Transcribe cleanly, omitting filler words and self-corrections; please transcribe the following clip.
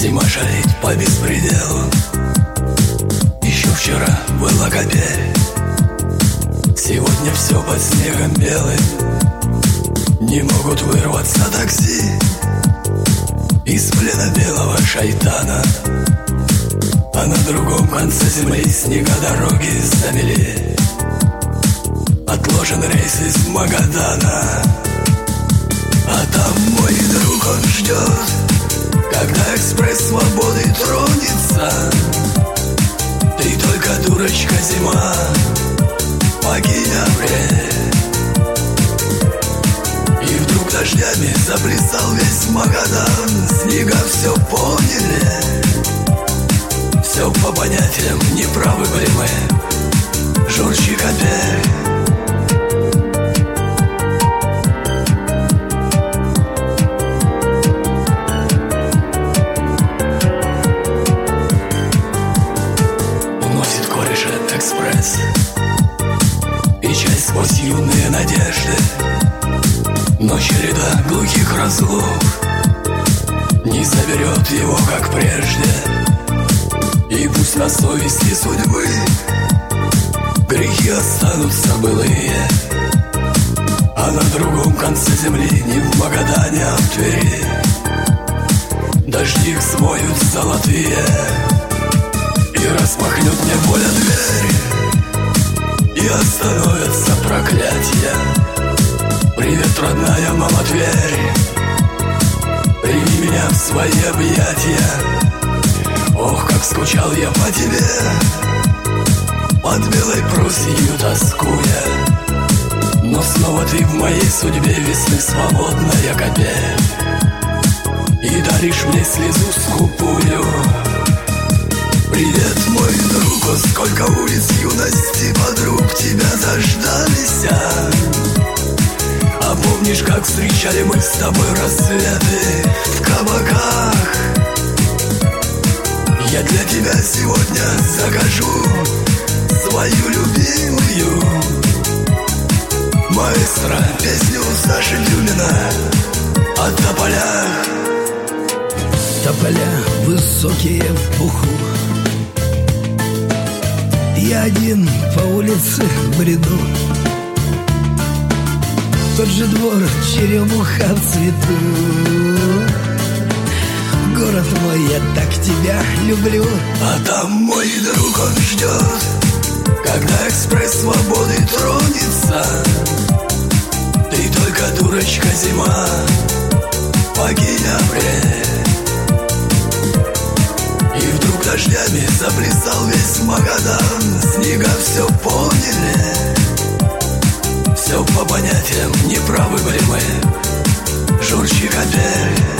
Зима шалит по беспределу. Еще вчера была капель, сегодня все под снегом белым. Не могут вырваться такси из плена белого шайтана. А на другом конце земли снега дороги замели. Отложен рейс из Магадана. А там мой друг, он ждет, когда экспресс свободы тронется. Ты только дурочка, зима, покинь апрель. И вдруг дождями заплясал весь Магадан. Снега все поняли, все по понятиям, неправы были мы, журчит капель. Экспресс и часть сквозь юные надежды. Но череда глухих разлук не заберет его, как прежде. И пусть на совести судьбы грехи останутся былые, а на другом конце земли, не в Магадане, а в Твери, дожди их смоют золотые. И распахнет мне воля дверь, и остановятся проклятия. Привет, родная мама Тверь, прими меня в свои объятия. Ох, как скучал я по тебе, под белой Пруссию тоскуя. Но снова ты в моей судьбе, весны свободная капель, и даришь мне слезу скупую. Привет, мой друг, о, сколько улиц юности подруг тебя заждались. А помнишь, как встречали мы с тобой рассветы в кабаках? Я для тебя сегодня закажу свою любимую маэстро, песню Саши Дюмина о тополях. Тополя высокие в пуху, я один по улице бреду. Тот же двор, черемуха в цвету. Город мой, я так тебя люблю. А там мой друг, он ждет, когда экспресс свободы тронется. Ты только дурочка, зима, покинь апрель. И вдруг дождями заплясал весь Магадан. Снега все поняли, все по понятиям, неправы были мы, журчит капель.